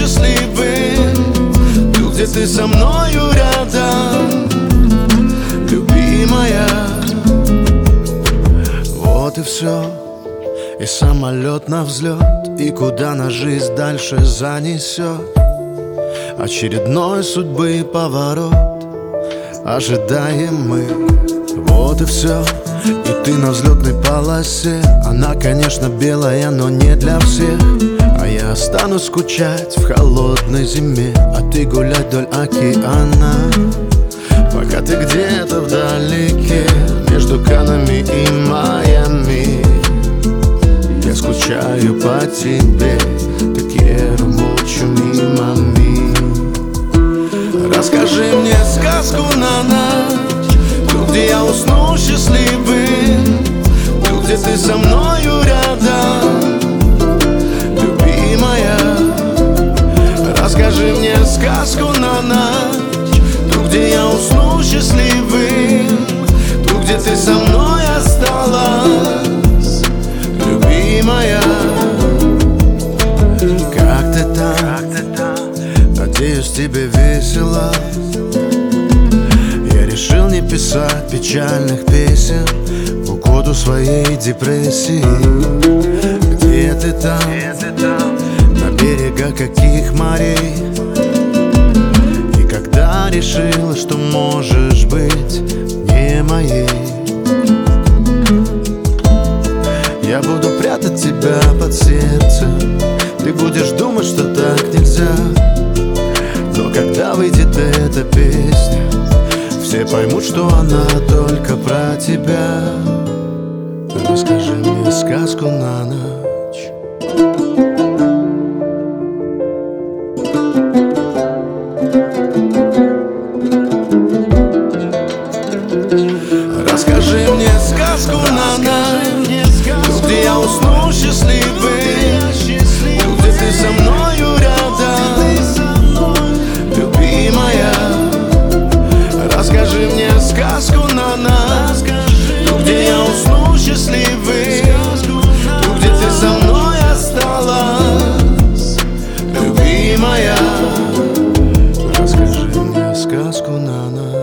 счастливым. Тут, где ты со мною рядом, любимая. Вот и все. И самолет на взлет, и куда нас жизнь дальше занесет. Очередной судьбы поворот ожидаем мы. Вот и все. И ты на взлетной полосе. Она, конечно, белая, но не для всех. А я останусь скучать в холодной зиме, а ты гулять вдоль океана. Пока ты где-то вдалеке, между Канами и Майами, я скучаю по тебе, te quiero mucho, mi mami. Расскажи мне сказку на ночь, тут, где я усну счастливым, тут, где ты со мною рядом, любимая. Расскажи мне сказку на ночь, тут, где я усну счастливым, тут, где ты со мной осталась, любимая. Как ты там? Надеюсь, тебе весело. Я решил не писать печальных песен в угоду своей депрессии. Где ты там? На берегах каких морей? И когда решила, что можешь быть не моей, я буду прятать тебя под сердцем. Ты будешь думать, что так нельзя. Но когда выйдет эта песня, все поймут, что она только про тебя. Расскажи мне сказку на ночь. Расскажи мне сказку на ночь, тут, где я усну счастливый, тут, где ты со мною рядом, любимая. Расскажи мне сказку на ночь, тут, где я усну счастливый, тут, где ты со мной осталась, любимая. Расскажи мне сказку на ночь.